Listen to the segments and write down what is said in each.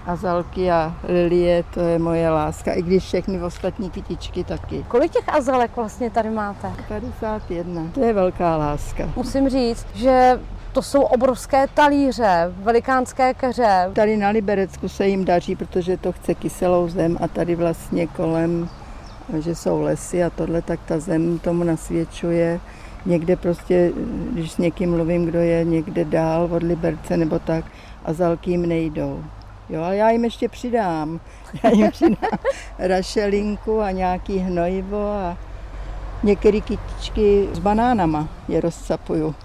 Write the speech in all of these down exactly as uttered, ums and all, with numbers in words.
Azalky a lilie, to je moje láska, i když všechny ostatní kytičky taky. Kolik těch azalek vlastně tady máte? padesát jedna, to je velká láska. Musím říct, že to jsou obrovské talíře, velikánské keře. Tady na Liberecku se jim daří, protože to chce kyselou zem a tady vlastně kolem, že jsou lesy a tohle, tak ta zem tomu nasvědčuje. Někde prostě, když s někým mluvím, kdo je někde dál od Liberce nebo tak, azalky jim nejdou. Jo, a já jim ještě přidám. Já jim přidám rašelinku a nějaký hnojivo a některé kytičky s banánama je rozcapuju.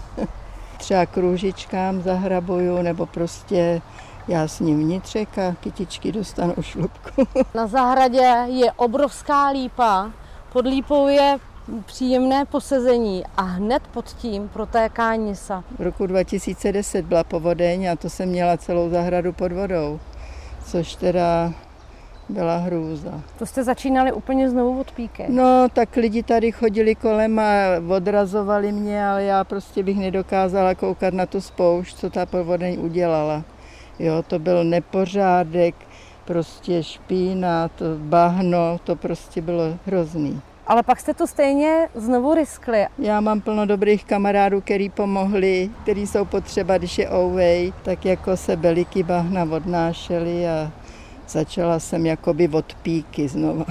Třeba k růžičkám zahrabuju, nebo prostě já s ním vnitřek a kytičky dostanu šlupku. Na zahradě je obrovská lípa, pod lípou je příjemné posezení a hned pod tím protéká Nisa. V roku dva tisíce deset byla povodeň a to jsem měla celou zahradu pod vodou, což teda byla hrůza. To jste začínali úplně znovu od píky. No, tak lidi tady chodili kolem a odrazovali mě, ale já prostě bych nedokázala koukat na tu spoušť, co ta povodeň udělala. Jo, to byl nepořádek, prostě špína, to bahno, to prostě bylo hrozný. Ale pak jste to stejně znovu riskli. Já mám plno dobrých kamarádů, který pomohli, který jsou potřeba, když je ouvej, tak jako se beliky bahna odnášely a začala jsem jakoby od píky znova.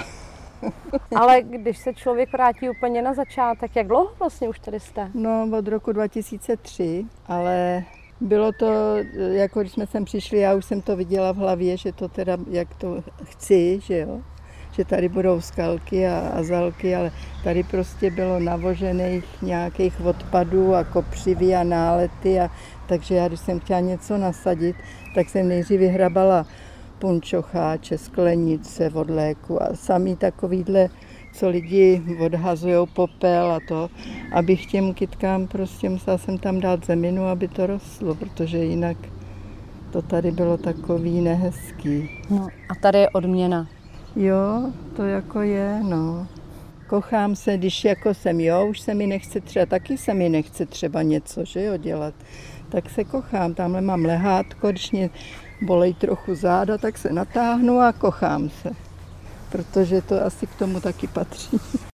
Ale když se člověk vrátí úplně na začátek, jak dlouho vlastně už tady jste? No, od roku dva tisíce tři, ale bylo to, jako když jsme sem přišli, já už jsem to viděla v hlavě, že to teda, jak to chci, že jo, že tady budou skalky a azalky, ale tady prostě bylo navožených nějakých odpadů a kopřivy a nálety, a takže já, když jsem chtěla něco nasadit, tak jsem nejdřív vyhrabala punčocháče, sklenice od léku a samý takovýhle, co lidi odhazují popel a to, abych těm kytkám prostě musela jsem tam dát zeminu, aby to rostlo, protože jinak to tady bylo takový nehezký. No a tady je odměna. Jo, to jako je, no. Kochám se, když jako jsem, jo, už se mi nechce třeba, taky se mi nechce třeba něco, že jo, dělat. Tak se kochám, tamhle mám lehátko, když mě bolej trochu záda, tak se natáhnu a kochám se. Protože to asi k tomu taky patří.